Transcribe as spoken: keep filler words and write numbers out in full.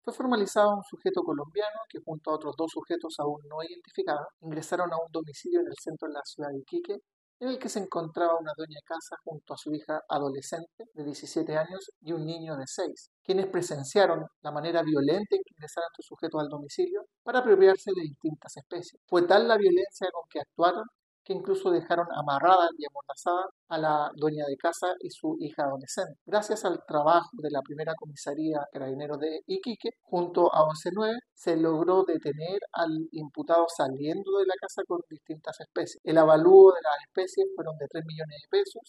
Fue formalizado un sujeto colombiano que junto a otros dos sujetos aún no identificados ingresaron a un domicilio en el centro de la ciudad de Iquique, en el que se encontraba una dueña de casa junto a su hija adolescente de diecisiete años y un niño de seis, quienes presenciaron la manera violenta en que ingresaron estos sujetos al domicilio para apropiarse de distintas especies. Fue tal la violencia con que actuaron que incluso dejaron amarrada y amordazada a la dueña de casa y su hija adolescente. Gracias al trabajo de la primera comisaría Carabineros de Iquique, junto a once nueve, se logró detener al imputado saliendo de la casa con distintas especies. El avalúo de las especies fueron de tres millones de pesos